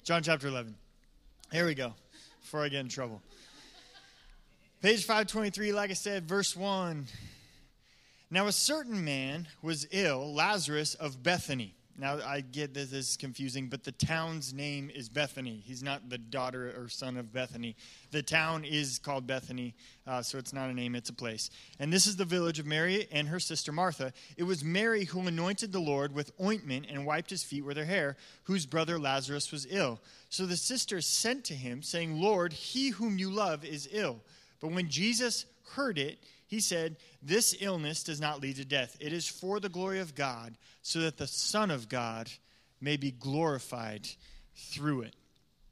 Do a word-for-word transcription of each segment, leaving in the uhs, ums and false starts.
John chapter eleven. Here we go, before I get in trouble. Page five twenty-three, like I said, verse one. Now a certain man was ill, Lazarus of Bethany. Now I get that this is confusing, but the town's name is Bethany. He's not the daughter or son of Bethany. The town is called Bethany, uh, so it's not a name, it's a place. And this is the village of Mary and her sister Martha. It was Mary who anointed the Lord with ointment and wiped his feet with her hair, whose brother Lazarus was ill. So the sisters sent to him, saying, Lord, he whom you love is ill. But when Jesus heard it, he said, this illness does not lead to death. It is for the glory of God, so that the Son of God may be glorified through it.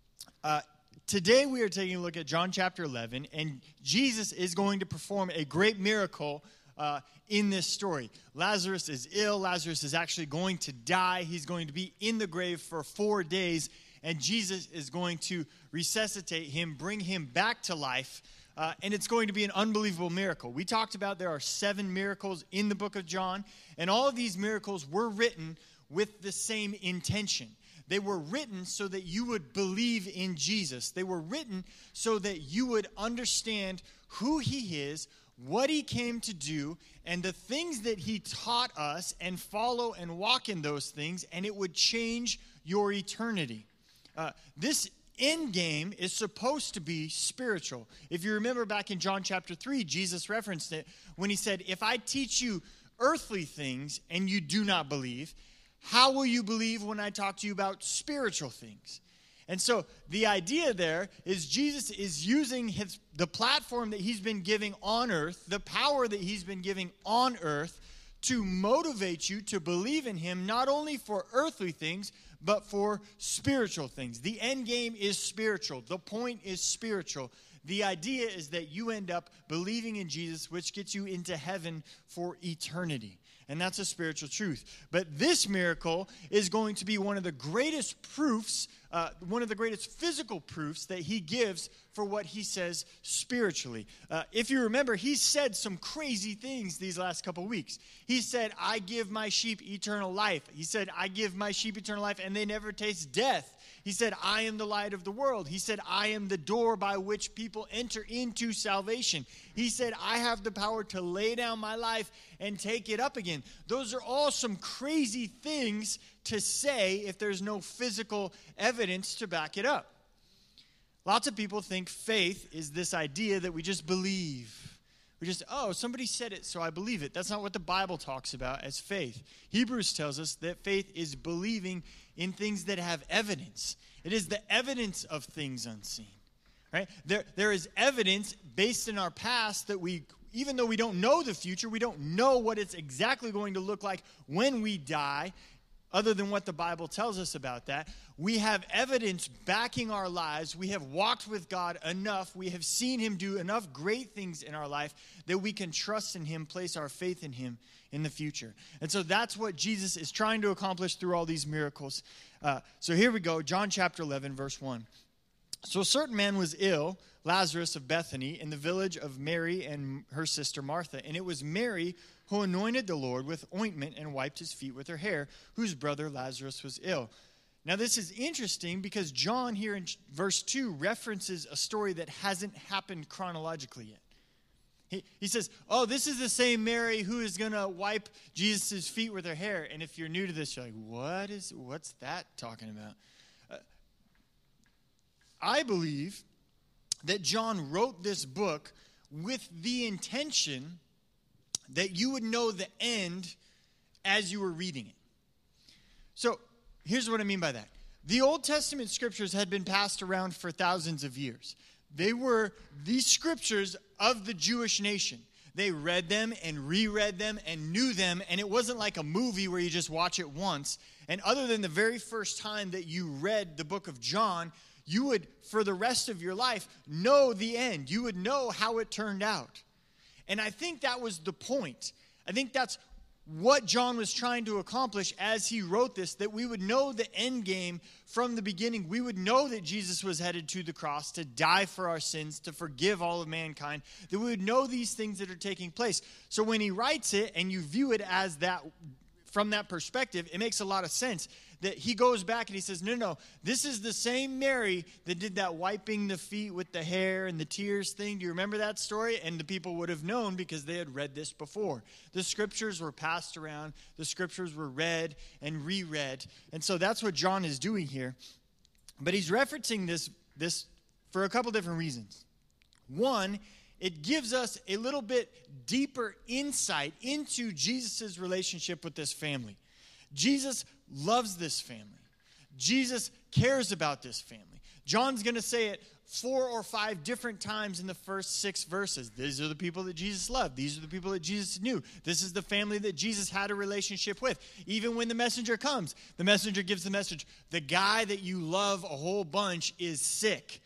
Uh, today we are taking a look at John chapter eleven, and Jesus is going to perform a great miracle uh, in this story. Lazarus is ill. Lazarus is actually going to die. He's going to be in the grave for four days, and Jesus is going to resuscitate him, bring him back to life. Uh, and it's going to be an unbelievable miracle. We talked about there are seven miracles in the book of John, and all of these miracles were written with the same intention. They were written so that you would believe in Jesus. They were written so that you would understand who he is, what he came to do, and the things that he taught us, and follow and walk in those things, and it would change your eternity. Uh, this end game is supposed to be spiritual. If you remember back in John chapter three, Jesus referenced it when he said, if I teach you earthly things and you do not believe, how will you believe when I talk to you about spiritual things? And so the idea there is Jesus is using his the platform that he's been giving on earth, the power that he's been giving on earth, to motivate you to believe in him, not only for earthly things, but for spiritual things. The end game is spiritual. The point is spiritual. The idea is that you end up believing in Jesus, which gets you into heaven for eternity. And that's a spiritual truth. But this miracle is going to be one of the greatest proofs, uh, one of the greatest physical proofs that he gives for what he says spiritually. Uh, if you remember, he said some crazy things these last couple weeks. He said, I give my sheep eternal life. He said, I give my sheep eternal life and they never taste death. He said, I am the light of the world. He said, I am the door by which people enter into salvation. He said, I have the power to lay down my life and take it up again. Those are all some crazy things to say if there's no physical evidence to back it up. Lots of people think faith is this idea that we just believe. We just, oh, somebody said it, so I believe it. That's not what the Bible talks about as faith. Hebrews tells us that faith is believing in things that have evidence. It is the evidence of things unseen. Right? There, there is evidence based in our past that we, even though we don't know the future, we don't know what it's exactly going to look like when we die, other than what the Bible tells us about that. We have evidence backing our lives. We have walked with God enough. We have seen him do enough great things in our life that we can trust in him, place our faith in him in the future. And so that's what Jesus is trying to accomplish through all these miracles. Uh, so here we go, John chapter eleven, verse one. So a certain man was ill, Lazarus of Bethany, in the village of Mary and her sister Martha. And it was Mary who anointed the Lord with ointment and wiped his feet with her hair, whose brother Lazarus was ill. Now this is interesting because John here in verse two references a story that hasn't happened chronologically yet. He, he says, oh, this is the same Mary who is going to wipe Jesus' feet with her hair. And if you're new to this, you're like, what is, what's that talking about? Uh, I believe that John wrote this book with the intention that you would know the end as you were reading it. So here's what I mean by that. The Old Testament scriptures had been passed around for thousands of years. They were the scriptures of the Jewish nation. They read them and reread them and knew them, and it wasn't like a movie where you just watch it once. And other than the very first time that you read the book of John, you would, for the rest of your life, know the end. You would know how it turned out. And I think that was the point. I think that's what John was trying to accomplish as he wrote this, that we would know the end game from the beginning. We would know that Jesus was headed to the cross to die for our sins, to forgive all of mankind, that we would know these things that are taking place. So when he writes it and you view it as that from that perspective, it makes a lot of sense that he goes back and he says, no, no, this is the same Mary that did that wiping the feet with the hair and the tears thing. Do you remember that story? And the people would have known because they had read this before. The scriptures were passed around. The scriptures were read and reread. And so that's what John is doing here. But he's referencing this, this for a couple different reasons. One, it gives us a little bit deeper insight into Jesus' relationship with this family. Jesus loves this family. Jesus cares about this family. John's going to say it four or five different times in the first six verses. These are the people that Jesus loved. These are the people that Jesus knew. This is the family that Jesus had a relationship with. Even when the messenger comes, the messenger gives the message, the guy that you love a whole bunch is sick.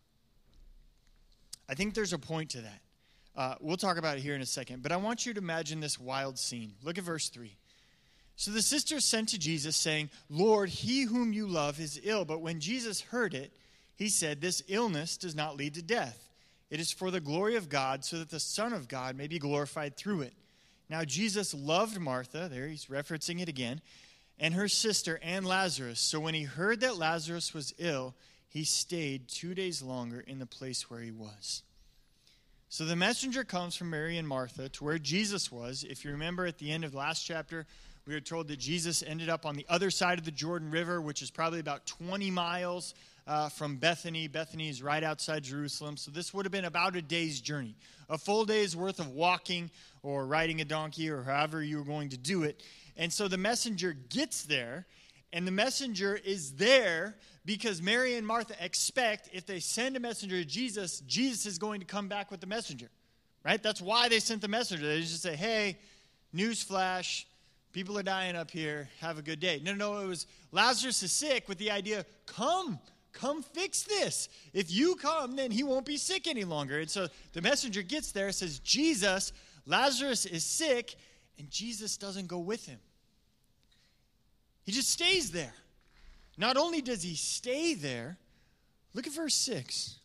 I think there's a point to that. Uh, we'll talk about it here in a second, but I want you to imagine this wild scene. Look at verse three. So the sisters sent to Jesus, saying, Lord, he whom you love is ill. But when Jesus heard it, he said, this illness does not lead to death. It is for the glory of God, so that the Son of God may be glorified through it. Now Jesus loved Martha, there he's referencing it again, and her sister and Lazarus. So when he heard that Lazarus was ill, he stayed two days longer in the place where he was. So the messenger comes from Mary and Martha to where Jesus was. If you remember at the end of the last chapter, we were told that Jesus ended up on the other side of the Jordan River, which is probably about twenty miles uh, from Bethany. Bethany is right outside Jerusalem. So this would have been about a day's journey, a full day's worth of walking or riding a donkey or however you were going to do it. And so the messenger gets there, and the messenger is there because Mary and Martha expect if they send a messenger to Jesus, Jesus is going to come back with the messenger, right? That's why they sent the messenger. They just say, hey, newsflash, people are dying up here. Have a good day. No, no, it was Lazarus is sick with the idea, come, come fix this. If you come, then he won't be sick any longer. And so the messenger gets there, says, Jesus, Lazarus is sick, and Jesus doesn't go with him. He just stays there. Not only does he stay there, look at verse six.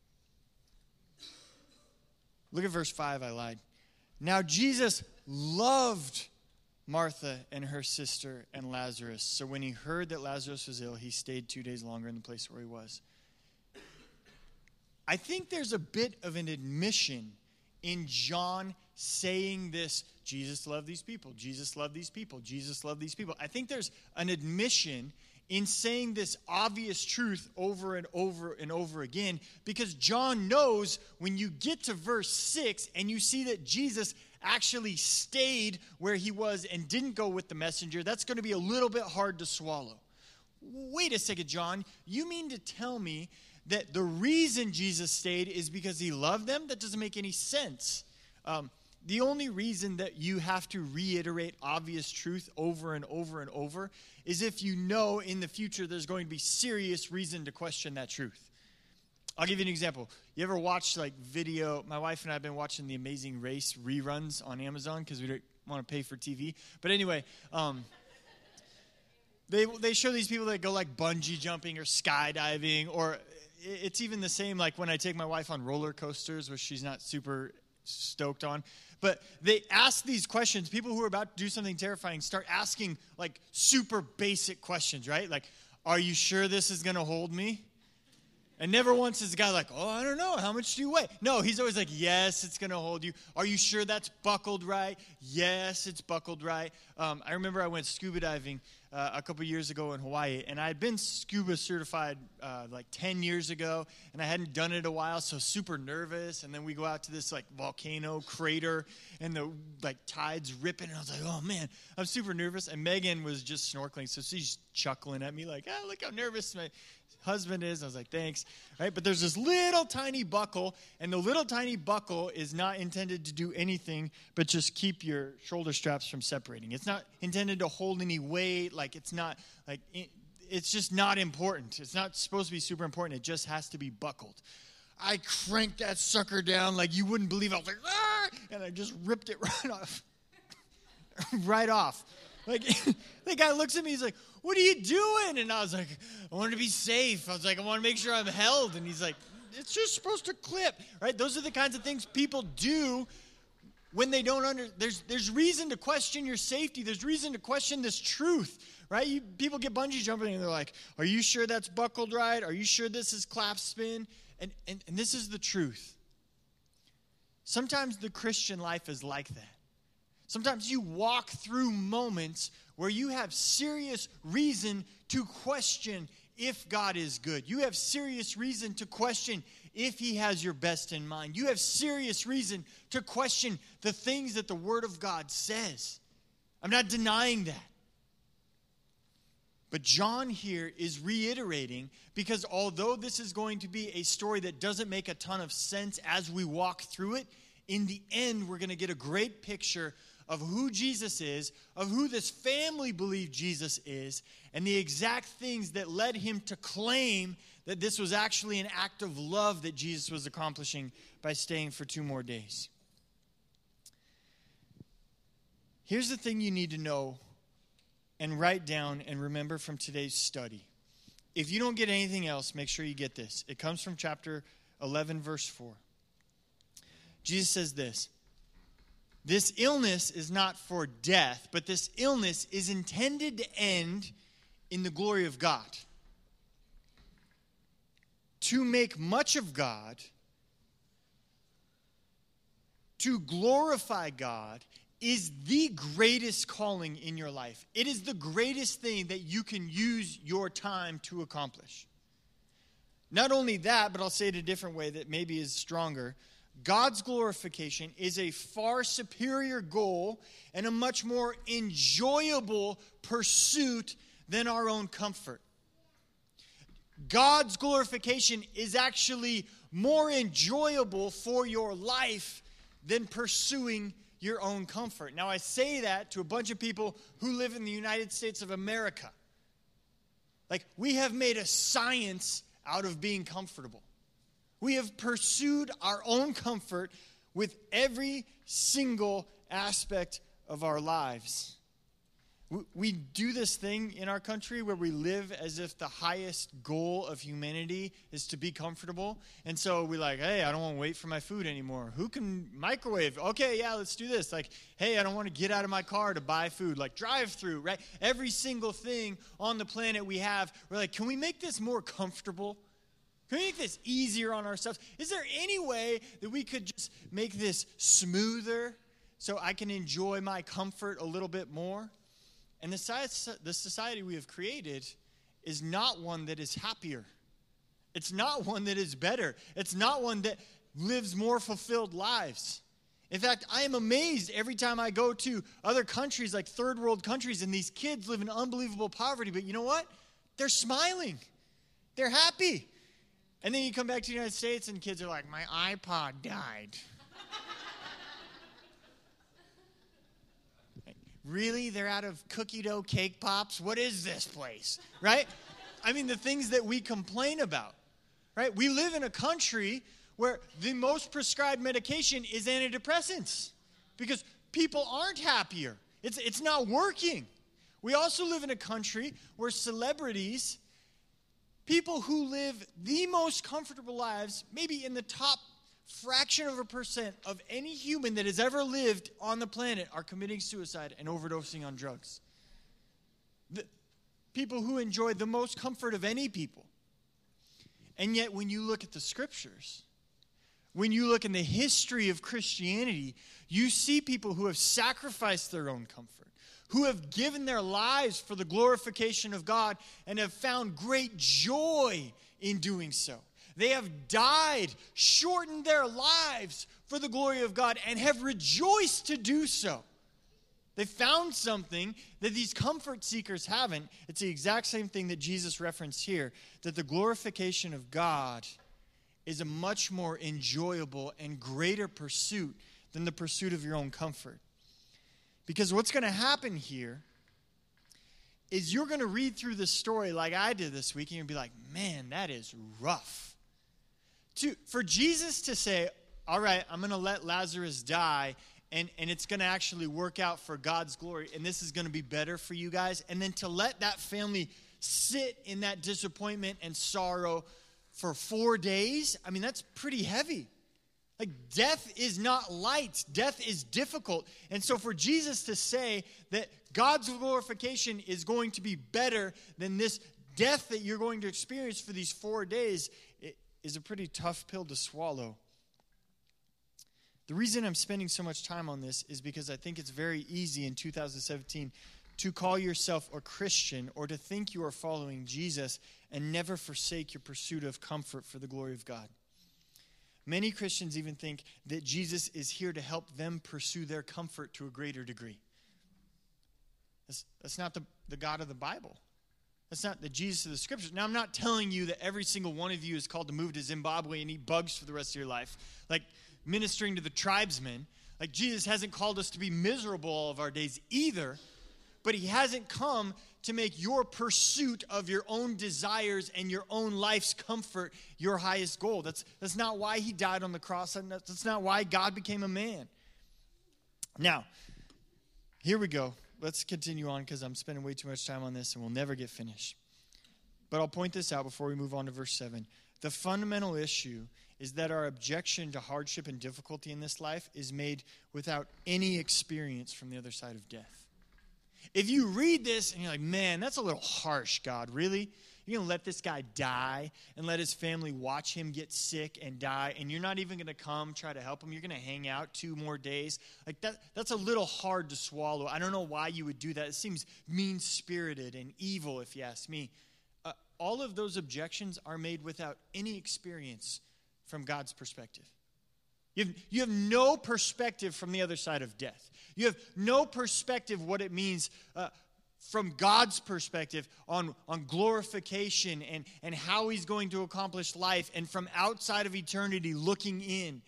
Look at verse five, I lied. Now Jesus loved Martha and her sister and Lazarus. So when he heard that Lazarus was ill, he stayed two days longer in the place where he was. I think there's a bit of an admission in John saying this, Jesus loved these people, Jesus loved these people, Jesus loved these people. I think there's an admission in saying this obvious truth over and over and over again, because John knows when you get to verse six and you see that Jesus actually stayed where he was and didn't go with the messenger, that's going to be a little bit hard to swallow. Wait a second, John, you mean to tell me that the reason Jesus stayed is because he loved them? That doesn't make any sense. Um, the only reason that you have to reiterate obvious truth over and over and over is if you know in the future there's going to be serious reason to question that truth. I'll give you an example. You ever watch like video? My wife and I have been watching The Amazing Race reruns on Amazon because we don't want to pay for T V. But anyway, um, they they show these people that go like bungee jumping or skydiving, or it's even the same like when I take my wife on roller coasters, which she's not super stoked on. But they ask these questions. People who are about to do something terrifying start asking like super basic questions, right? Like, are you sure this is going to hold me? And never once is the guy like, oh, I don't know. How much do you weigh? No, he's always like, yes, it's going to hold you. Are you sure that's buckled right? Yes, it's buckled right. Um, I remember I went scuba diving uh, a couple years ago in Hawaii, and I had been scuba certified uh, like ten years ago, and I hadn't done it in a while, so super nervous. And then we go out to this like volcano crater, and the like tide's ripping, and I was like, oh man, I'm super nervous. And Megan was just snorkeling, so she's chuckling at me like, ah, look how nervous my husband is. I was like, thanks. Right? But there's this little tiny buckle, and the little tiny buckle is not intended to do anything but just keep your shoulder straps from separating. It's not intended to hold any weight. Like it's not like it, it's just not important. It's not supposed to be super important. It just has to be buckled. I cranked that sucker down like you wouldn't believe. I was like, ah! And I just ripped it right off. right off. Like, the guy looks at me, he's like, what are you doing? And I was like, I want to be safe. I was like, I want to make sure I'm held. And he's like, it's just supposed to clip, right? Those are the kinds of things people do when they don't under, there's there's reason to question your safety. There's reason to question this truth, right? You, people get bungee jumping and they're like, are you sure that's buckled right? Are you sure this is clap spin? And, and, and this is the truth. Sometimes the Christian life is like that. Sometimes you walk through moments where you have serious reason to question if God is good. You have serious reason to question if he has your best in mind. You have serious reason to question the things that the Word of God says. I'm not denying that. But John here is reiterating, because although this is going to be a story that doesn't make a ton of sense as we walk through it, in the end we're going to get a great picture of who Jesus is, of who this family believed Jesus is, and the exact things that led him to claim that this was actually an act of love that Jesus was accomplishing by staying for two more days. Here's the thing you need to know and write down and remember from today's study. If you don't get anything else, make sure you get this. It comes from chapter eleven, verse four. Jesus says this: this illness is not for death, but this illness is intended to end in the glory of God. To make much of God, to glorify God, is the greatest calling in your life. It is the greatest thing that you can use your time to accomplish. Not only that, but I'll say it a different way that maybe is stronger. God's glorification is a far superior goal and a much more enjoyable pursuit than our own comfort. God's glorification is actually more enjoyable for your life than pursuing your own comfort. Now, I say that to a bunch of people who live in the United States of America. Like, we have made a science out of being comfortable. We have pursued our own comfort with every single aspect of our lives. We do this thing in our country where we live as if the highest goal of humanity is to be comfortable. And so we're like, hey, I don't want to wait for my food anymore. Who can microwave? Okay, yeah, let's do this. Like, hey, I don't want to get out of my car to buy food. Like, drive through, right? Every single thing on the planet we have, we're like, can we make this more comfortable? Can we make this easier on ourselves? Is there any way that we could just make this smoother so I can enjoy my comfort a little bit more? And the society we have created is not one that is happier. It's not one that is better. It's not one that lives more fulfilled lives. In fact, I am amazed every time I go to other countries, like third world countries, and these kids live in unbelievable poverty. But you know what? They're smiling. They're happy. And then you come back to the United States and kids are like, my iPod died. Really? They're out of cookie dough cake pops? What is this place? Right? I mean, the things that we complain about. Right? We live in a country where the most prescribed medication is antidepressants because people aren't happier. It's, it's not working. We also live in a country where celebrities, people who live the most comfortable lives, maybe in the top fraction of a percent of any human that has ever lived on the planet, are committing suicide and overdosing on drugs. The people who enjoy the most comfort of any people. And yet when you look at the scriptures, when you look in the history of Christianity, you see people who have sacrificed their own comfort, who have given their lives for the glorification of God and have found great joy in doing so. They have died, shortened their lives for the glory of God, and have rejoiced to do so. They found something that these comfort seekers haven't. It's the exact same thing that Jesus referenced here, that the glorification of God is a much more enjoyable and greater pursuit than the pursuit of your own comfort. Because what's going to happen here is you're going to read through this story like I did this week, and you'll be like, man, that is rough. To, for Jesus to say, all right, I'm going to let Lazarus die, and, and it's going to actually work out for God's glory, and this is going to be better for you guys, and then to let that family sit in that disappointment and sorrow for four days, I mean, that's pretty heavy. Like, death is not light. Death is difficult. And so for Jesus to say that God's glorification is going to be better than this death that you're going to experience for these four days, it is a pretty tough pill to swallow. The reason I'm spending so much time on this is because I think it's very easy in two thousand seventeen to call yourself a Christian or to think you are following Jesus and never forsake your pursuit of comfort for the glory of God. Many Christians even think that Jesus is here to help them pursue their comfort to a greater degree. That's, that's not the, the God of the Bible. That's not the Jesus of the Scriptures. Now, I'm not telling you that every single one of you is called to move to Zimbabwe and eat bugs for the rest of your life. Like ministering to the tribesmen. Like Jesus hasn't called us to be miserable all of our days either. But he hasn't come to make your pursuit of your own desires and your own life's comfort your highest goal. That's, that's not why he died on the cross. And that's not why God became a man. Now, here we go. Let's continue on because I'm spending way too much time on this and we'll never get finished. But I'll point this out before we move on to verse seven. The fundamental issue is that our objection to hardship and difficulty in this life is made without any experience from the other side of death. If you read this and you're like, man, that's a little harsh, God, really? You're going to let this guy die and let his family watch him get sick and die, and you're not even going to come try to help him? You're going to hang out two more days? Like that, that's a little hard to swallow. I don't know why you would do that. It seems mean-spirited and evil, if you ask me. Uh, all of those objections are made without any experience from God's perspective. You have, you have no perspective from the other side of death. You have no perspective what it means uh, from God's perspective on, on glorification and, and how he's going to accomplish life, and from outside of eternity looking in.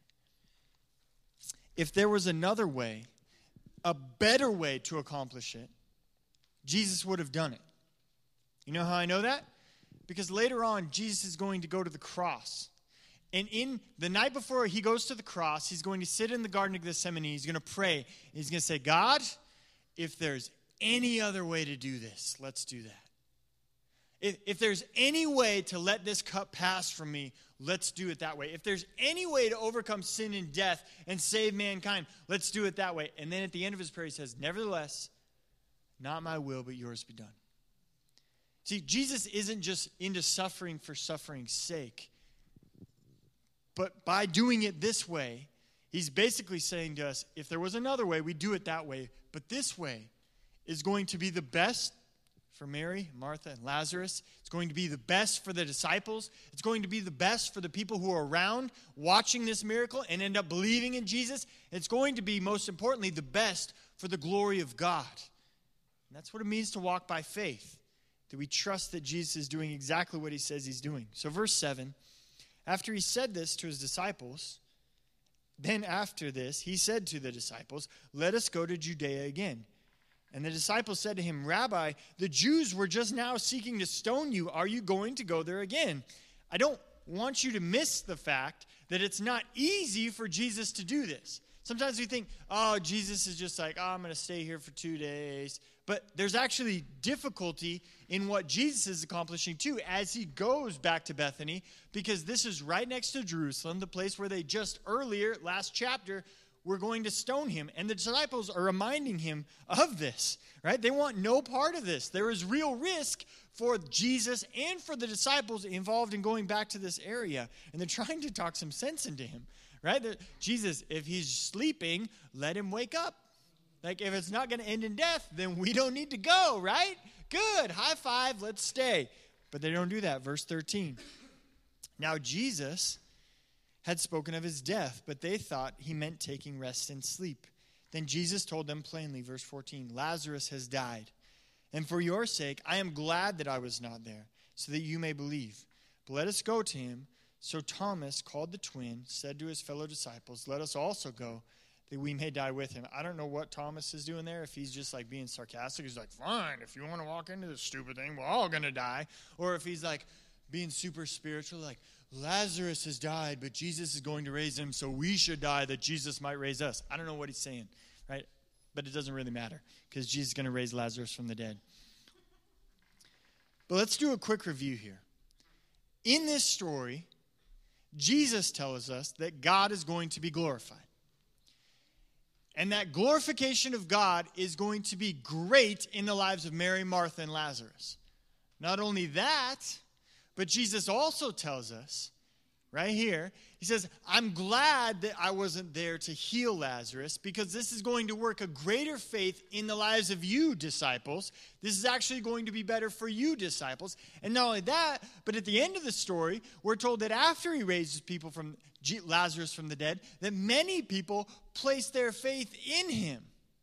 If there was another way, a better way to accomplish it, Jesus would have done it. You know how I know that? Because later on, Jesus is going to go to the cross. And in the night before he goes to the cross, he's going to sit in the Garden of Gethsemane. He's going to pray. He's going to say, God, if there's any other way to do this, let's do that. If, if there's any way to let this cup pass from me, let's do it that way. If there's any way to overcome sin and death and save mankind, let's do it that way. And then at the end of his prayer, he says, nevertheless, not my will, but yours be done. See, Jesus isn't just into suffering for suffering's sake. But by doing it this way, he's basically saying to us, if there was another way, we'd do it that way. But this way is going to be the best for Mary, Martha, and Lazarus. It's going to be the best for the disciples. It's going to be the best for the people who are around watching this miracle and end up believing in Jesus. It's going to be, most importantly, the best for the glory of God. And that's what it means to walk by faith, that we trust that Jesus is doing exactly what he says he's doing. So verse seven, after he said this to his disciples, then after this, he said to the disciples, let us go to Judea again. And the disciples said to him, Rabbi, the Jews were just now seeking to stone you. Are you going to go there again? I don't want you to miss the fact that it's not easy for Jesus to do this. Sometimes we think, oh, Jesus is just like, oh, I'm going to stay here for two days. But there's actually difficulty in what Jesus is accomplishing too as he goes back to Bethany, because this is right next to Jerusalem, the place where they just earlier, last chapter, were going to stone him. And the disciples are reminding him of this, right? They want no part of this. There is real risk for Jesus and for the disciples involved in going back to this area. And they're trying to talk some sense into him, right? They're, Jesus, if he's sleeping, let him wake up. Like, if it's not going to end in death, then we don't need to go, right? Good. High five. Let's stay. But they don't do that. Verse thirteen. Now, Jesus had spoken of his death, but they thought he meant taking rest and sleep. Then Jesus told them plainly, verse fourteen, Lazarus has died. And for your sake, I am glad that I was not there, so that you may believe. But let us go to him. So Thomas, called the twin, said to his fellow disciples, let us also go, that we may die with him. I don't know what Thomas is doing there, if he's just like being sarcastic. He's like, fine, if you want to walk into this stupid thing, we're all going to die. Or if he's like being super spiritual, like, Lazarus has died, but Jesus is going to raise him, so we should die that Jesus might raise us. I don't know what he's saying, right? But it doesn't really matter, because Jesus is going to raise Lazarus from the dead. But let's do a quick review here. In this story, Jesus tells us that God is going to be glorified. And that glorification of God is going to be great in the lives of Mary, Martha, and Lazarus. Not only that, but Jesus also tells us, right here, he says, I'm glad that I wasn't there to heal Lazarus because this is going to work a greater faith in the lives of you disciples. This is actually going to be better for you disciples. And not only that, but at the end of the story, we're told that after he raises people from Lazarus from the dead, that many people place their faith in him.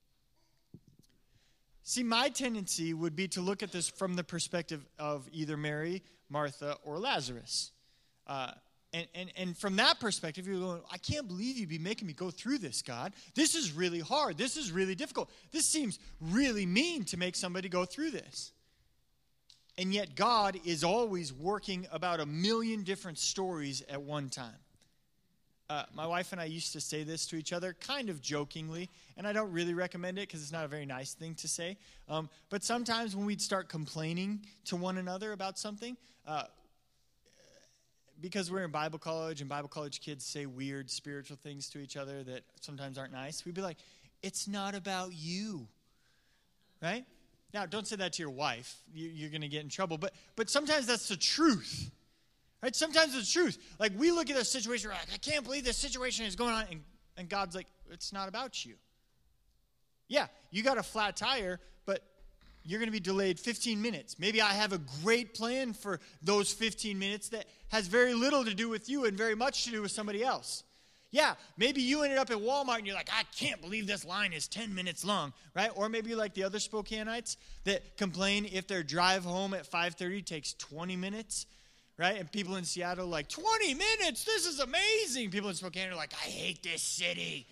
See, my tendency would be to look at this from the perspective of either Mary, Martha, or Lazarus. Uh, and, and, and from that perspective, you're going, I can't believe you'd be making me go through this, God. This is really hard. This is really difficult. This seems really mean to make somebody go through this. And yet God is always working about a million different stories at one time. Uh, my wife and I used to say this to each other kind of jokingly, and I don't really recommend it because it's not a very nice thing to say. Um, but sometimes when we'd start complaining to one another about something, uh, because we're in Bible college and Bible college kids say weird spiritual things to each other that sometimes aren't nice, we'd be like, it's not about you, right? Now, don't say that to your wife. You, you're going to get in trouble. But but sometimes that's the truth. Right? Sometimes it's the truth. Like, we look at a situation, we're like, I can't believe this situation is going on. And, and God's like, it's not about you. Yeah, you got a flat tire, but you're going to be delayed fifteen minutes. Maybe I have a great plan for those fifteen minutes that has very little to do with you and very much to do with somebody else. Yeah, maybe you ended up at Walmart and you're like, I can't believe this line is ten minutes long, right? Or maybe you're like the other Spokaneites that complain if their drive home at five thirty takes twenty minutes. Right? And people in Seattle are like, twenty minutes, this is amazing. People in Spokane are like, I hate this city.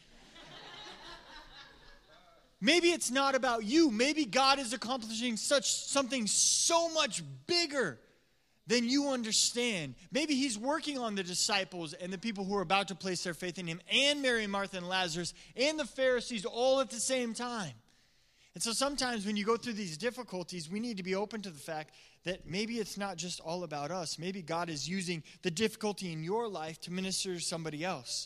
Maybe it's not about you. Maybe God is accomplishing such something so much bigger than you understand. Maybe he's working on the disciples and the people who are about to place their faith in him, and Mary, Martha, and Lazarus, and the Pharisees all at the same time. And so sometimes when you go through these difficulties, we need to be open to the fact that maybe it's not just all about us. Maybe God is using the difficulty in your life to minister to somebody else.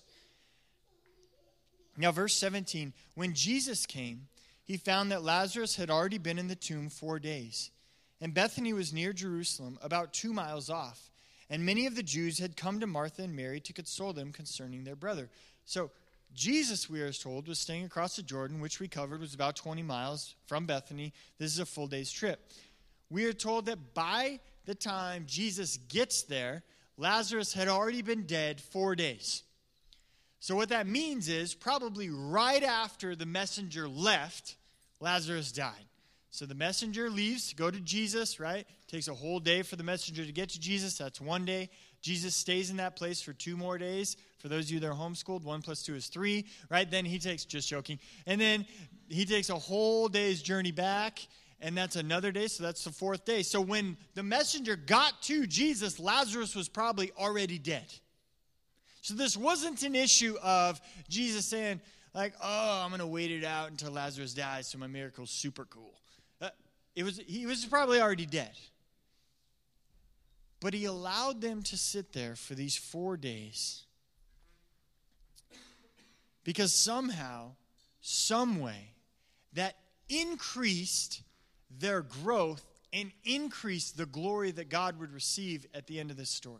Now, verse seventeen, when Jesus came, he found that Lazarus had already been in the tomb four days. And Bethany was near Jerusalem, about two miles off. And many of the Jews had come to Martha and Mary to console them concerning their brother. So Jesus, we are told, was staying across the Jordan, which we covered was about twenty miles from Bethany. This is a full day's trip. We are told that by the time Jesus gets there, Lazarus had already been dead four days. So what that means is probably right after the messenger left, Lazarus died. So the messenger leaves to go to Jesus, right? Takes a whole day for the messenger to get to Jesus. That's one day. Jesus stays in that place for two more days. For those of you that are homeschooled, one plus two is three, right? Then he takes, just joking, and then he takes a whole day's journey back, and that's another day, so that's the fourth day. So when the messenger got to Jesus, Lazarus was probably already dead. So this wasn't an issue of Jesus saying, like, oh, I'm going to wait it out until Lazarus dies so my miracle's super cool. Uh, it was he was probably already dead. But he allowed them to sit there for these four days because somehow, some way, that increased their growth and increased the glory that God would receive at the end of this story.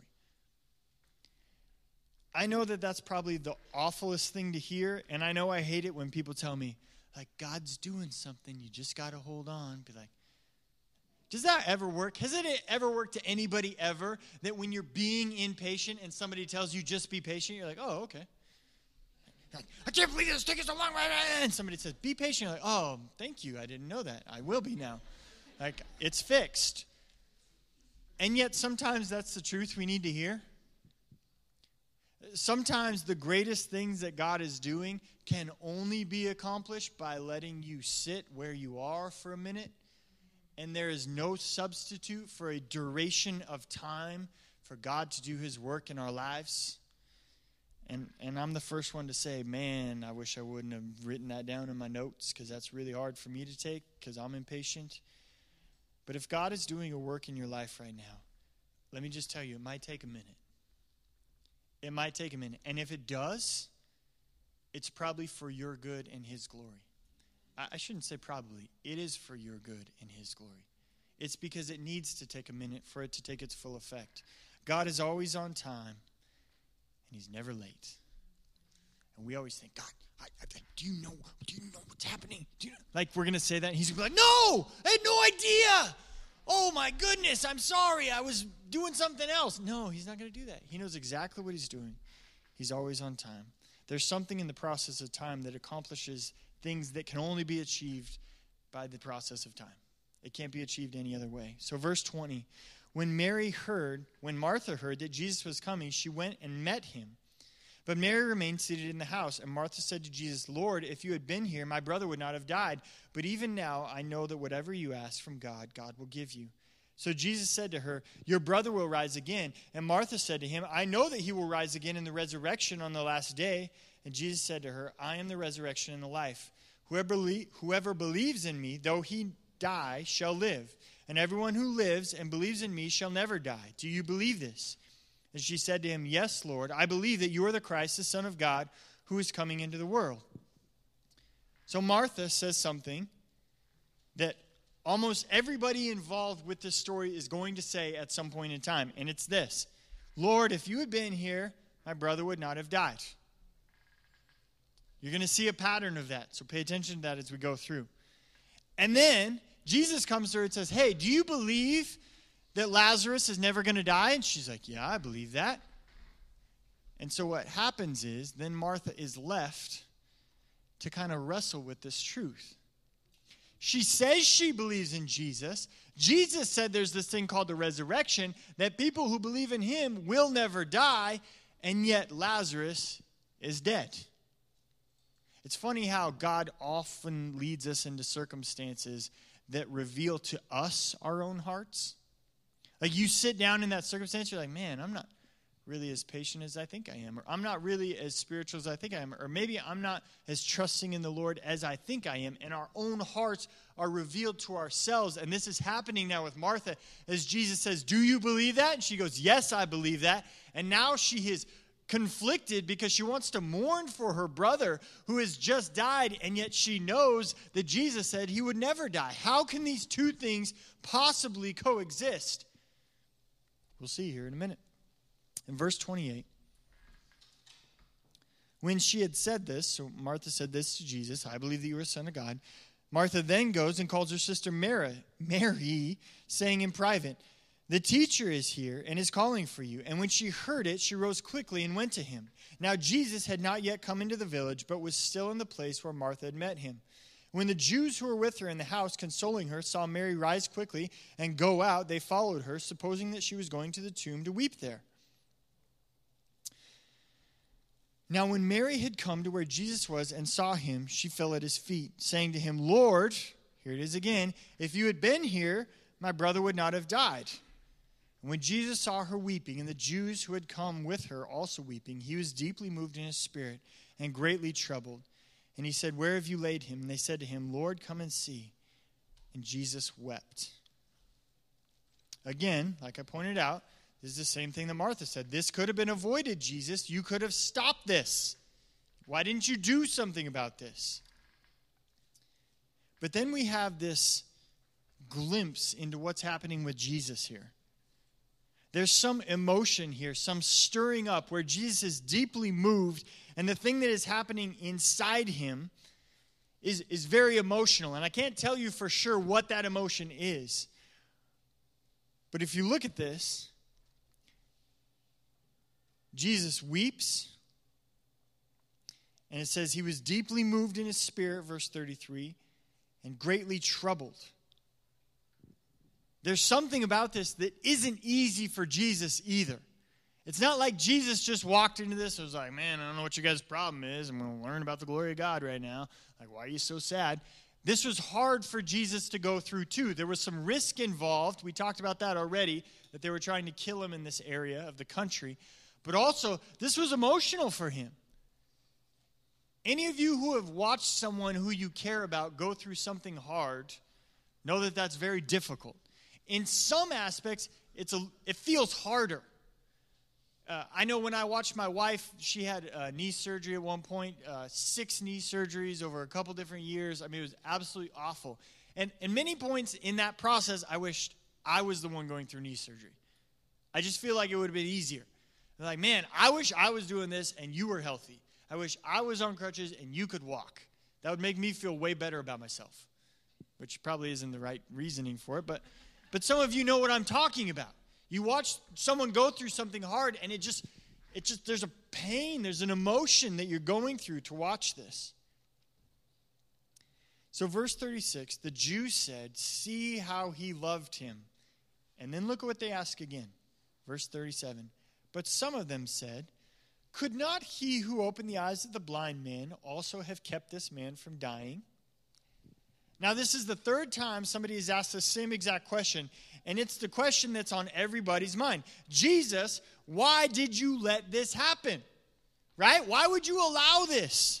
I know that that's probably the awfulest thing to hear, and I know I hate it when people tell me, like, God's doing something, you just got to hold on. Be like, does that ever work? Has it ever worked to anybody ever that when you're being impatient and somebody tells you just be patient, you're like, oh, okay. Like, I can't believe this is taking so long. And somebody says, be patient. You're like, oh, thank you. I didn't know that. I will be now. Like, it's fixed. And yet sometimes that's the truth we need to hear. Sometimes the greatest things that God is doing can only be accomplished by letting you sit where you are for a minute. And there is no substitute for a duration of time for God to do his work in our lives. And and I'm the first one to say, man, I wish I wouldn't have written that down in my notes because that's really hard for me to take because I'm impatient. But if God is doing a work in your life right now, let me just tell you, it might take a minute. it might take a minute. And if it does, it's probably for your good and his glory. I, I shouldn't say probably. It is for your good and his glory. It's because it needs to take a minute for it to take its full effect. God is always on time, and he's never late. And we always think, God, I, I, do you know do you know what's happening? Do you know? Like we're going to say that, and he's going to be like, no, I had no idea. Oh, my goodness, I'm sorry. I was doing something else. No, he's not going to do that. He knows exactly what he's doing. He's always on time. There's something in the process of time that accomplishes things that can only be achieved by the process of time. It can't be achieved any other way. So verse twenty, when Mary heard, when Martha heard that Jesus was coming, she went and met him. But Mary remained seated in the house, and Martha said to Jesus, Lord, if you had been here, my brother would not have died. But even now I know that whatever you ask from God, God will give you. So Jesus said to her, your brother will rise again. And Martha said to him, I know that he will rise again in the resurrection on the last day. And Jesus said to her, I am the resurrection and the life. Whoever, belie- whoever believes in me, though he die, shall live. And everyone who lives and believes in me shall never die. Do you believe this? And she said to him, yes, Lord, I believe that you are the Christ, the Son of God, who is coming into the world. So Martha says something that almost everybody involved with this story is going to say at some point in time. And it's this: Lord, if you had been here, my brother would not have died. You're going to see a pattern of that. So pay attention to that as we go through. And then Jesus comes to her and says, hey, do you believe that Lazarus is never going to die? And she's like, yeah, I believe that. And so what happens is then Martha is left to kind of wrestle with this truth. She says she believes in Jesus. Jesus said there's this thing called the resurrection, that people who believe in him will never die, and yet Lazarus is dead. It's funny how God often leads us into circumstances that reveal to us our own hearts. Like you sit down in that circumstance, you're like, man, I'm not really as patient as I think I am. Or I'm not really as spiritual as I think I am. Or maybe I'm not as trusting in the Lord as I think I am. And our own hearts are revealed to ourselves. And this is happening now with Martha as Jesus says, do you believe that? And she goes, yes, I believe that. And now she is conflicted because she wants to mourn for her brother who has just died. And yet she knows that Jesus said he would never die. How can these two things possibly coexist? We'll see here in a minute. In verse twenty-eight, when she had said this, so Martha said this to Jesus, I believe that you are the Son of God. Martha then goes and calls her sister Mary, Mary, saying in private, the teacher is here and is calling for you. And when she heard it, she rose quickly and went to him. Now Jesus had not yet come into the village, but was still in the place where Martha had met him. When the Jews who were with her in the house, consoling her, saw Mary rise quickly and go out, they followed her, supposing that she was going to the tomb to weep there. Now when Mary had come to where Jesus was and saw him, she fell at his feet, saying to him, Lord, here it is again, if you had been here, my brother would not have died. And when Jesus saw her weeping, and the Jews who had come with her also weeping, he was deeply moved in his spirit and greatly troubled. And he said, where have you laid him? And they said to him, Lord, come and see. And Jesus wept. Again, like I pointed out, this is the same thing that Martha said. This could have been avoided, Jesus. You could have stopped this. Why didn't you do something about this? But then we have this glimpse into what's happening with Jesus here. There's some emotion here, some stirring up where Jesus is deeply moved, and the thing that is happening inside him is, is very emotional. And I can't tell you for sure what that emotion is. But if you look at this, Jesus weeps, and it says he was deeply moved in his spirit, verse thirty-three, and greatly troubled. There's something about this that isn't easy for Jesus either. It's not like Jesus just walked into this and was like, man, I don't know what your guys' problem is. I'm going to learn about the glory of God right now. Like, why are you so sad? This was hard for Jesus to go through too. There was some risk involved. We talked about that already, that they were trying to kill him in this area of the country. But also, this was emotional for him. Any of you who have watched someone who you care about go through something hard know that that's very difficult. In some aspects, it's a, it feels harder. Uh, I know when I watched my wife, she had uh, knee surgery at one point, uh, six knee surgeries over a couple different years. I mean, it was absolutely awful. And at many points in that process, I wished I was the one going through knee surgery. I just feel like it would have been easier. Like, man, I wish I was doing this and you were healthy. I wish I was on crutches and you could walk. That would make me feel way better about myself, which probably isn't the right reasoning for it. But, but some of you know what I'm talking about. You watch someone go through something hard, and it just, it just, there's a pain, there's an emotion that you're going through to watch this. So verse thirty-six, the Jews said, see how he loved him. And then look at what they ask again. Verse thirty-seven, but some of them said, could not he who opened the eyes of the blind man also have kept this man from dying? Now, this is the third time somebody has asked the same exact question, and it's the question that's on everybody's mind. Jesus, why did you let this happen? Right? Why would you allow this?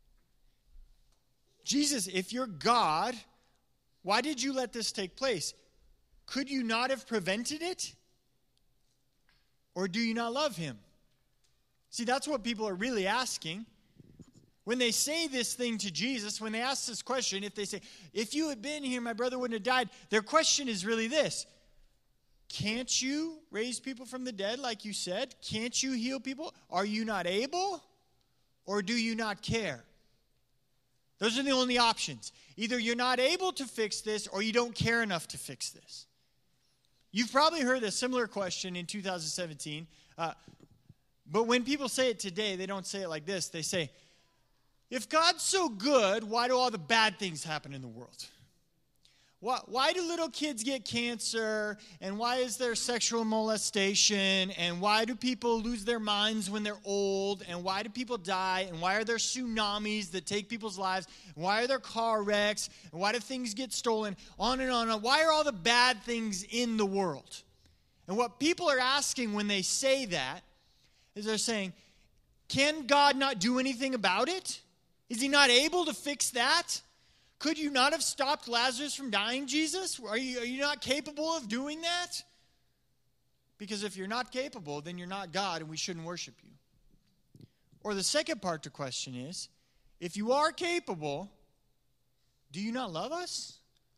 Jesus, if you're God, why did you let this take place? Could you not have prevented it? Or do you not love him? See, that's what people are really asking. When they say this thing to Jesus, when they ask this question, if they say, if you had been here, my brother wouldn't have died, their question is really this. Can't you raise people from the dead like you said? Can't you heal people? Are you not able? Or do you not care? Those are the only options. Either you're not able to fix this or you don't care enough to fix this. You've probably heard a similar question in two thousand seventeen. Uh, but when people say it today, they don't say it like this. They say, if God's so good, why do all the bad things happen in the world? Why, why do little kids get cancer? And why is there sexual molestation? And why do people lose their minds when they're old? And why do people die? And why are there tsunamis that take people's lives? And why are there car wrecks? And why do things get stolen? On and on and on. Why are all the bad things in the world? And what people are asking when they say that is they're saying, can God not do anything about it? Is he not able to fix that? Could you not have stopped Lazarus from dying, Jesus? Are you, are you not capable of doing that? Because if you're not capable, then you're not God and we shouldn't worship you. Or the second part to the question is, if you are capable, do you not love us?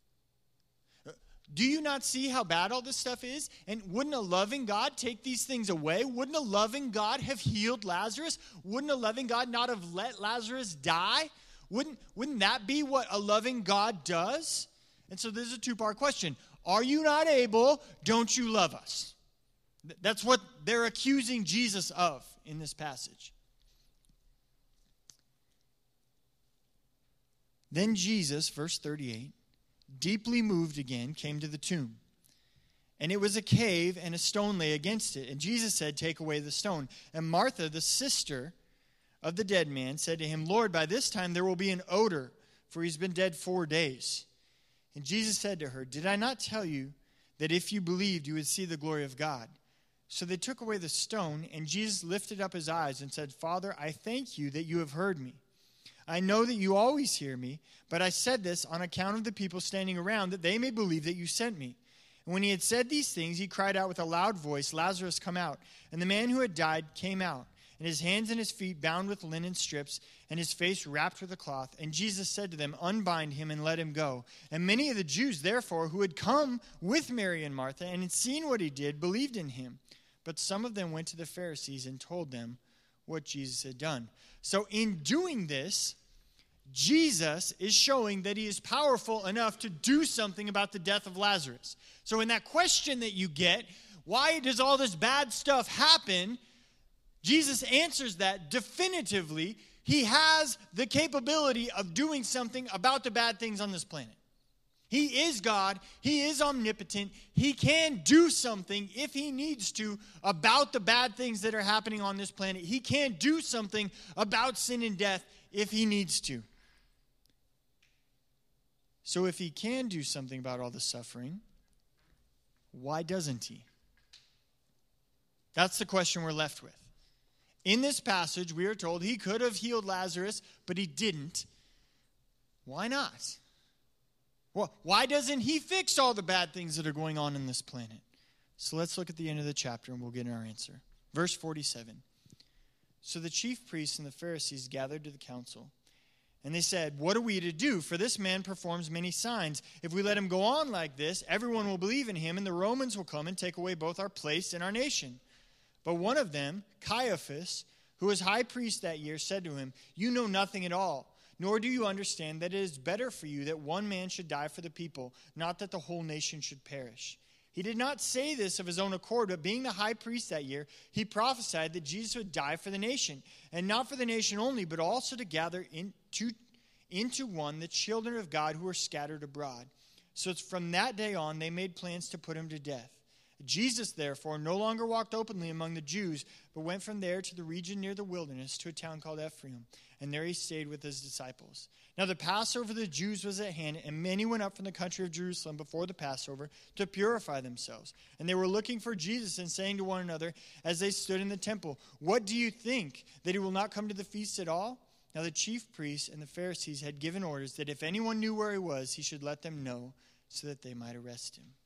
Do you not see how bad all this stuff is? And wouldn't a loving God take these things away? Wouldn't a loving God have healed Lazarus? Wouldn't a loving God not have let Lazarus die? Wouldn't, wouldn't that be what a loving God does? And so this is a two-part question. Are you not able? Don't you love us? That's what they're accusing Jesus of in this passage. Then Jesus, verse thirty-eight, deeply moved again, came to the tomb. And it was a cave, and a stone lay against it. And Jesus said, take away the stone. And Martha, the sister of the dead man, said to him, Lord, by this time there will be an odor, for he's been dead four days. And Jesus said to her, did I not tell you that if you believed, you would see the glory of God? So they took away the stone, and Jesus lifted up his eyes and said, Father, I thank you that you have heard me. I know that you always hear me, but I said this on account of the people standing around, that they may believe that you sent me. And when he had said these things, he cried out with a loud voice, Lazarus, come out. And the man who had died came out, and his hands and his feet bound with linen strips, and his face wrapped with a cloth. And Jesus said to them, unbind him and let him go. And many of the Jews, therefore, who had come with Mary and Martha, and had seen what he did, believed in him. But some of them went to the Pharisees and told them what Jesus had done. So in doing this, Jesus is showing that he is powerful enough to do something about the death of Lazarus. So in that question that you get, why does all this bad stuff happen? Jesus answers that definitively. He has the capability of doing something about the bad things on this planet. He is God. He is omnipotent. He can do something if he needs to about the bad things that are happening on this planet. He can do something about sin and death if he needs to. So if he can do something about all the suffering, why doesn't he? That's the question we're left with. In this passage, we are told he could have healed Lazarus, but he didn't. Why not? Well, why doesn't he fix all the bad things that are going on in this planet? So let's look at the end of the chapter and we'll get our answer. Verse forty-seven. So the chief priests and the Pharisees gathered to the council, and they said, "What are we to do? For this man performs many signs. If we let him go on like this, everyone will believe in him, and the Romans will come and take away both our place and our nation." But one of them, Caiaphas, who was high priest that year, said to him, "You know nothing at all, nor do you understand that it is better for you that one man should die for the people, not that the whole nation should perish." He did not say this of his own accord, but being the high priest that year, he prophesied that Jesus would die for the nation, and not for the nation only, but also to gather into, into one the children of God who were scattered abroad. So from that day on, they made plans to put him to death. Jesus, therefore, no longer walked openly among the Jews, but went from there to the region near the wilderness, to a town called Ephraim, and there he stayed with his disciples. Now the Passover of the Jews was at hand, and many went up from the country of Jerusalem before the Passover to purify themselves. And they were looking for Jesus and saying to one another as they stood in the temple, "What do you think, that he will not come to the feast at all?" Now the chief priests and the Pharisees had given orders that if anyone knew where he was, he should let them know so that they might arrest him.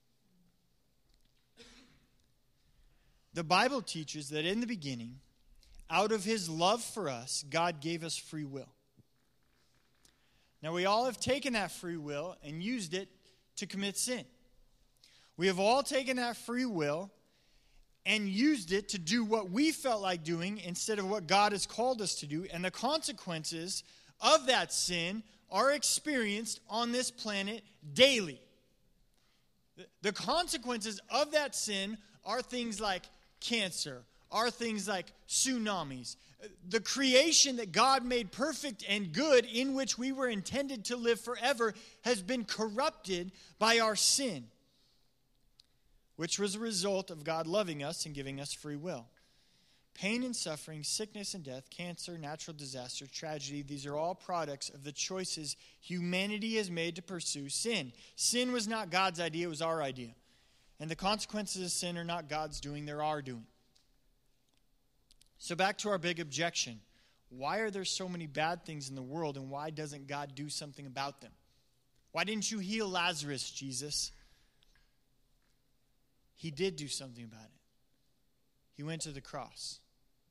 The Bible teaches that in the beginning, out of his love for us, God gave us free will. Now, we all have taken that free will and used it to commit sin. We have all taken that free will and used it to do what we felt like doing instead of what God has called us to do, and the consequences of that sin are experienced on this planet daily. The consequences of that sin are things like cancer, are things like tsunamis. The creation that God made perfect and good, in which we were intended to live forever, has been corrupted by our sin, which was a result of God loving us and giving us free will. Pain and suffering, sickness and death, cancer, natural disaster, tragedy, these are all products of the choices humanity has made to pursue sin. Sin was not God's idea, it was our idea. And the consequences of sin are not God's doing, they're our doing. So back to our big objection. Why are there so many bad things in the world, and why doesn't God do something about them? Why didn't you heal Lazarus, Jesus? He did do something about it. He went to the cross.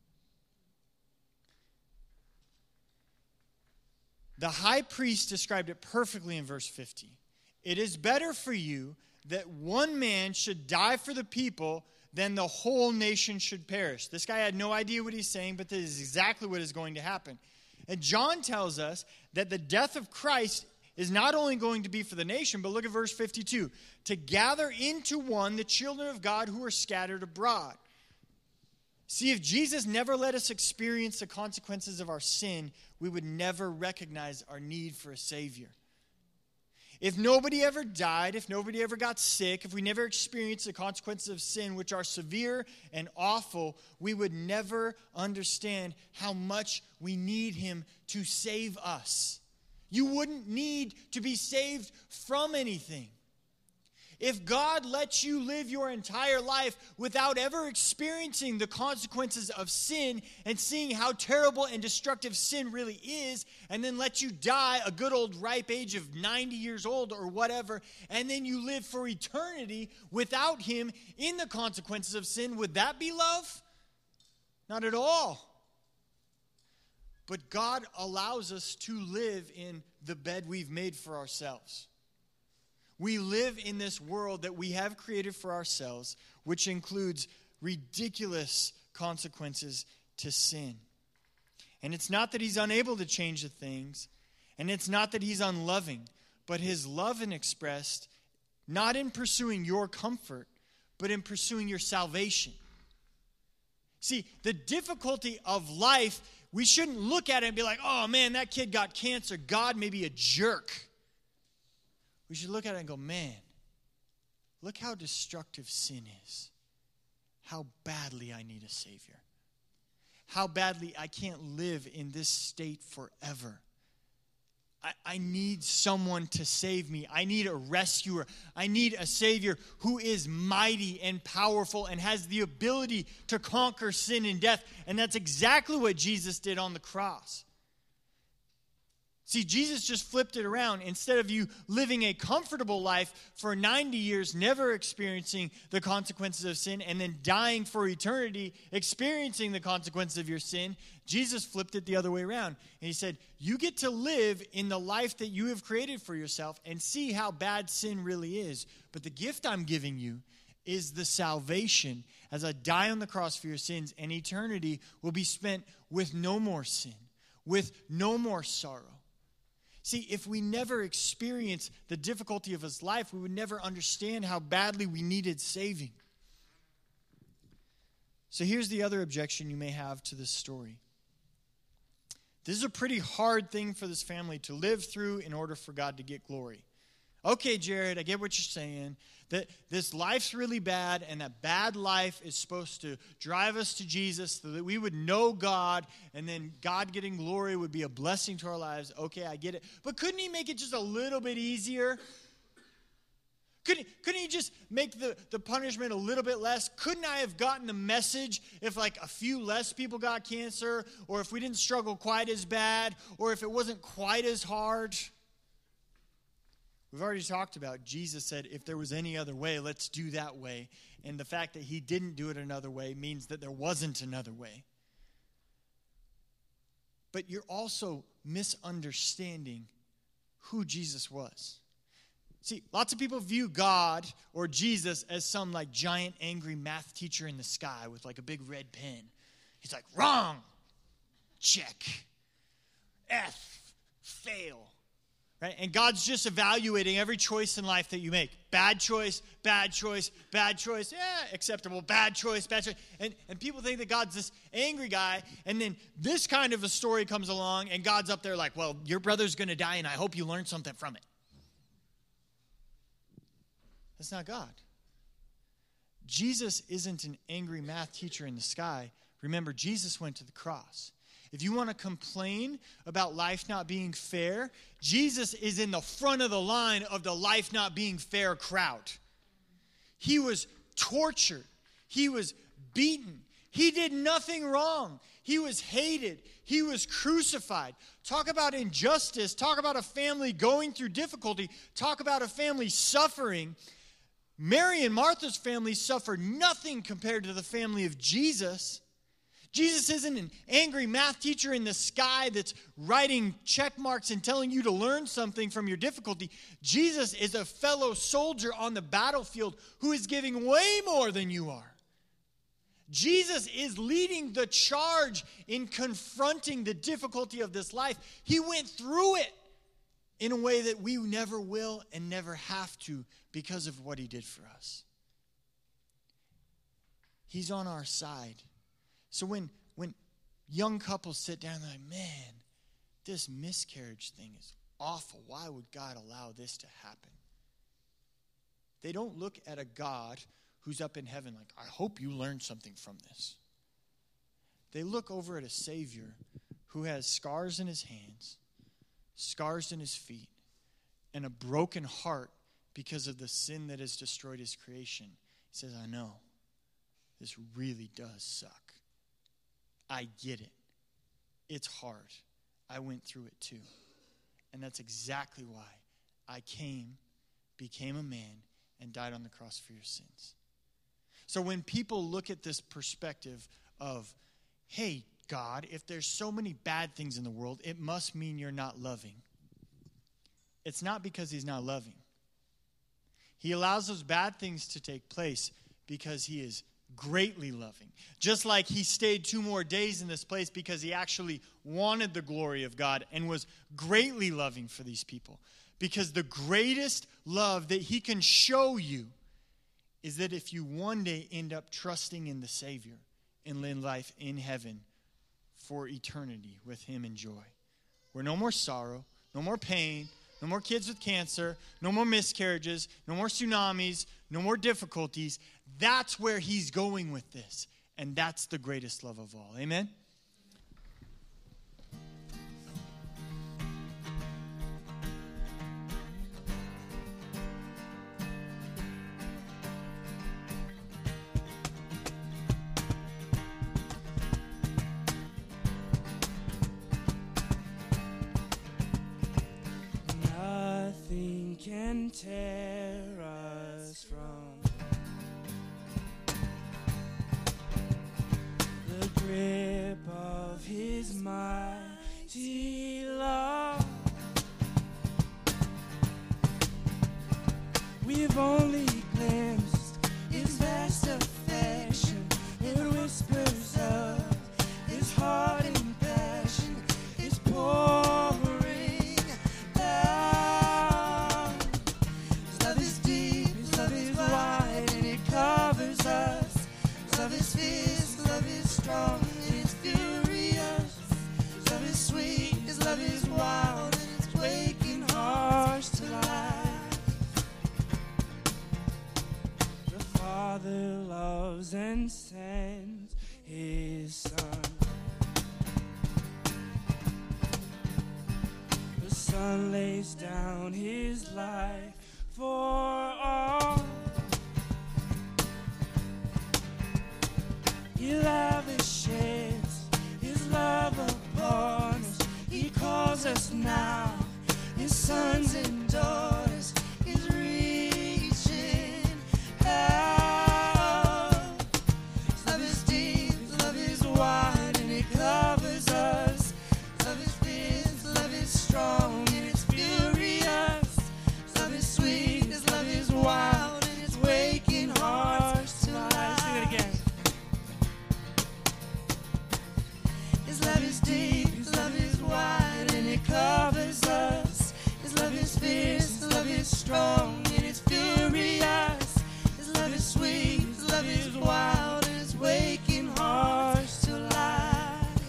The high priest described it perfectly in verse fifty. It is better for you that one man should die for the people than the whole nation should perish. This guy had no idea what he's saying, but this is exactly what is going to happen. And John tells us that the death of Christ is not only going to be for the nation, but look at verse fifty-two. To gather into one the children of God who are scattered abroad. See, if Jesus never let us experience the consequences of our sin, we would never recognize our need for a Savior. If nobody ever died, if nobody ever got sick, if we never experienced the consequences of sin, which are severe and awful, we would never understand how much we need him to save us. You wouldn't need to be saved from anything. If God lets you live your entire life without ever experiencing the consequences of sin and seeing how terrible and destructive sin really is, and then let you die a good old ripe age of ninety years old or whatever, and then you live for eternity without him in the consequences of sin, would that be love? Not at all. But God allows us to live in the bed we've made for ourselves. We live in this world that we have created for ourselves, which includes ridiculous consequences to sin. And it's not that he's unable to change the things, and it's not that he's unloving, but his love is expressed not in pursuing your comfort, but in pursuing your salvation. See, the difficulty of life, we shouldn't look at it and be like, oh man, that kid got cancer. God may be a jerk. We should look at it and go, man, look how destructive sin is. How badly I need a Savior. How badly I can't live in this state forever. I, I need someone to save me. I need a rescuer. I need a Savior who is mighty and powerful and has the ability to conquer sin and death. And that's exactly what Jesus did on the cross. See, Jesus just flipped it around. Instead of you living a comfortable life for ninety years, never experiencing the consequences of sin, and then dying for eternity, experiencing the consequences of your sin, Jesus flipped it the other way around. And he said, you get to live in the life that you have created for yourself and see how bad sin really is. But the gift I'm giving you is the salvation as I die on the cross for your sins, and eternity will be spent with no more sin, with no more sorrow. See, if we never experienced the difficulty of his life, we would never understand how badly we needed saving. So here's the other objection you may have to this story. This is a pretty hard thing for this family to live through in order for God to get glory. Okay, Jared, I get what you're saying, that this life's really bad, and that bad life is supposed to drive us to Jesus so that we would know God, and then God getting glory would be a blessing to our lives. Okay, I get it. But couldn't he make it just a little bit easier? Couldn't, couldn't he just make the, the punishment a little bit less? Couldn't I have gotten the message if like a few less people got cancer, or if we didn't struggle quite as bad, or if it wasn't quite as hard? We've already talked about, Jesus said, if there was any other way, let's do that way. And the fact that he didn't do it another way means that there wasn't another way. But you're also misunderstanding who Jesus was. See, lots of people view God or Jesus as some like giant angry math teacher in the sky with like a big red pen. He's like, wrong, check, F, fail. Right? And God's just evaluating every choice in life that you make. Bad choice, bad choice, bad choice, yeah, acceptable, bad choice, bad choice. And, and people think that God's this angry guy, and then this kind of a story comes along, and God's up there like, well, your brother's going to die, and I hope you learn something from it. That's not God. Jesus isn't an angry math teacher in the sky. Remember, Jesus went to the cross. If you want to complain about life not being fair, Jesus is in the front of the line of the life not being fair crowd. He was tortured. He was beaten. He did nothing wrong. He was hated. He was crucified. Talk about injustice. Talk about a family going through difficulty. Talk about a family suffering. Mary and Martha's family suffered nothing compared to the family of Jesus. Jesus isn't an angry math teacher in the sky that's writing check marks and telling you to learn something from your difficulty. Jesus is a fellow soldier on the battlefield who is giving way more than you are. Jesus is leading the charge in confronting the difficulty of this life. He went through it in a way that we never will and never have to because of what he did for us. He's on our side. So when, when young couples sit down, they're like, man, this miscarriage thing is awful. Why would God allow this to happen? They don't look at a God who's up in heaven like, I hope you learned something from this. They look over at a Savior who has scars in his hands, scars in his feet, and a broken heart because of the sin that has destroyed his creation. He says, I know, this really does suck. I get it. It's hard. I went through it too. And that's exactly why I came, became a man, and died on the cross for your sins. So when people look at this perspective of, hey, God, if there's so many bad things in the world, it must mean you're not loving. It's not because he's not loving. He allows those bad things to take place because he is greatly loving. Just like he stayed two more days in this place because he actually wanted the glory of God and was greatly loving for these people. Because the greatest love that he can show you is that if you one day end up trusting in the Savior and live life in heaven for eternity with him in joy, where no more sorrow, no more pain, no more kids with cancer, no more miscarriages, no more tsunamis, no more difficulties. That's where he's going with this. And that's the greatest love of all. Amen? strong and it's furious. His love is sweet, his love is wild, and it's waking hearts to life. The Father loves and sends his Son. The Son lays down his life for all. He lavishes his love upon us. He calls us now his sons and daughters. He's reaching out. His love is deep, his love is wide, and it covers us. His love is fierce, his love is strong, and it's furious. His love is sweet, his love is wild, and it's waking hearts to life. Sing it again. His love is deep, his love is wide, and it covers us. His love is fierce, his love is strong, and it's furious. His love is sweet, his love is wild, and it's waking hearts to life.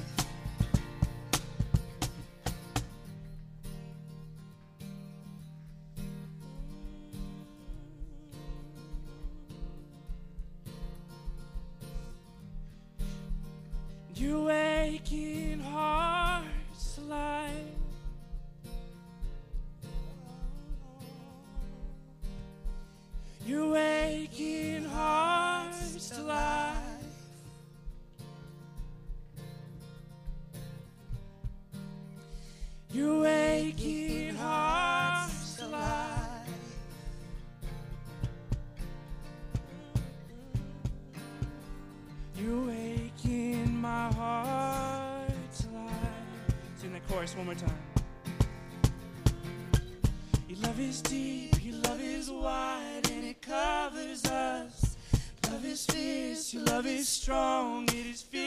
You're waking hearts to life. You're waking hearts to life. You're waking hearts to life. You're waking my heart to life. Sing that chorus one more time. Your love is deep, your love is wide, and it covers us. Love is fierce, your love is strong, it is fierce.